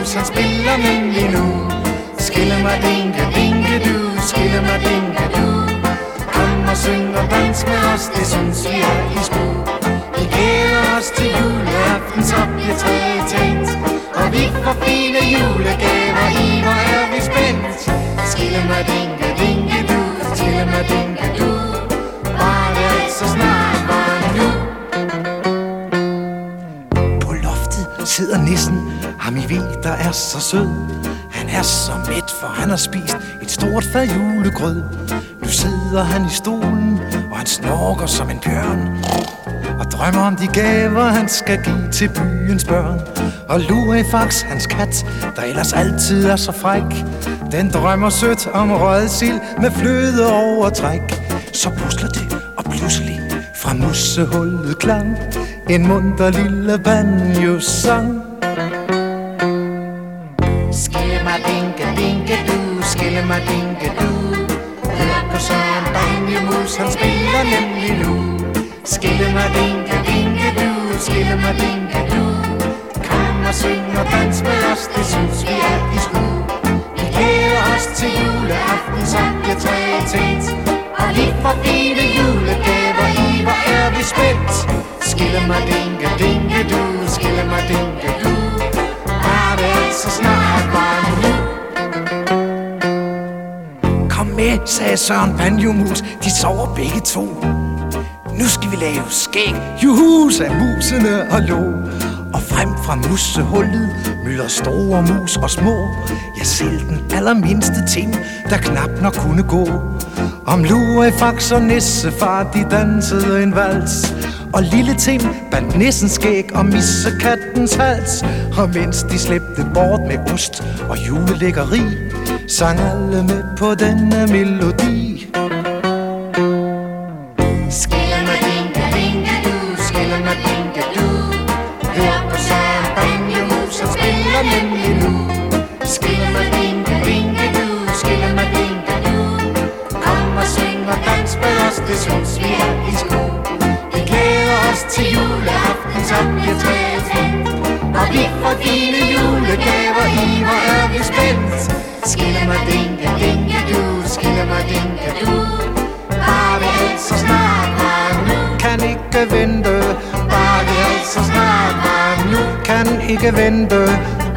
mus, han spiller nemlig nu. Skillemerdinke, dinke du, skillemerdinke du. Kom og syng og dans med os, det synes vi er i spil. Vi glæder os til juleaften, så bliver træet tændt. Og vi får fine julegaver i, hvor er vi spændt. Skillemerdinke, dinke du, skillemerdinke du. Bare det altså snart var nu. På loftet sidder nissen, ham I ved, der er så sød. Han er så mæt, for han har spist et stort fad julegrød. Nu sidder han i stolen, og han snorker som en bjørn, og drømmer om de gaver, han skal give til byens børn. Og Lurifax, hans kat, der ellers altid er så fræk, den drømmer sødt om rødsild med fløde over træk. Så pusler det, og pludselig fra musehullet klang en munter lille banjo-sang. Skillemerdinke, dinke du, skillemerdinke du. Hør på Søren Banjemus, han spiller nemlig nu. Skillemerdinke, dinke du, skillemerdinke du. Kom og syng og dans med os, det synes vi er i sku. Vi glæder os til juleaften, så bliver træet tændt. Og vi får fine julegaver i, hvor er vi spændt. Skillemerdinke, dinke du, skillemerdinke du. Bare det altså snart var nu. Kom med, sagde Søren Banjomus, de sover begge to. Nu skal vi lave skæg, juhu, sagde musene og lå. Og frem fra musehullet mylder store mus og små. Ja, selv den allermindste ting, der knap nok kunne gå. Om Lurifax og nissefar, de dansede en vals. Og lille Tim bandt nissens skæg og missekattens hals. Og mens de slæbte bort med ost og julelækkeri, sang alle med på denne melodi. Skillemerdinke, dinke du, skillemerdinke du. Hør på Søren Banjemus, han spiller nemlig nu. Skillemerdinke, dinke du, skillemerdinke du. Kom og syng og dans med os, det synes vi er i sko. Vi glæder os til juleaften, så bliver træet tændt. Og vi får fine julegaver i, hvor er vi spændt. Skillemerdinke, dinke du, skillemerdinke du. Bare det altså snart var nu. Kan ikke vente, Bare det altså snart var nu. kan ikke vente.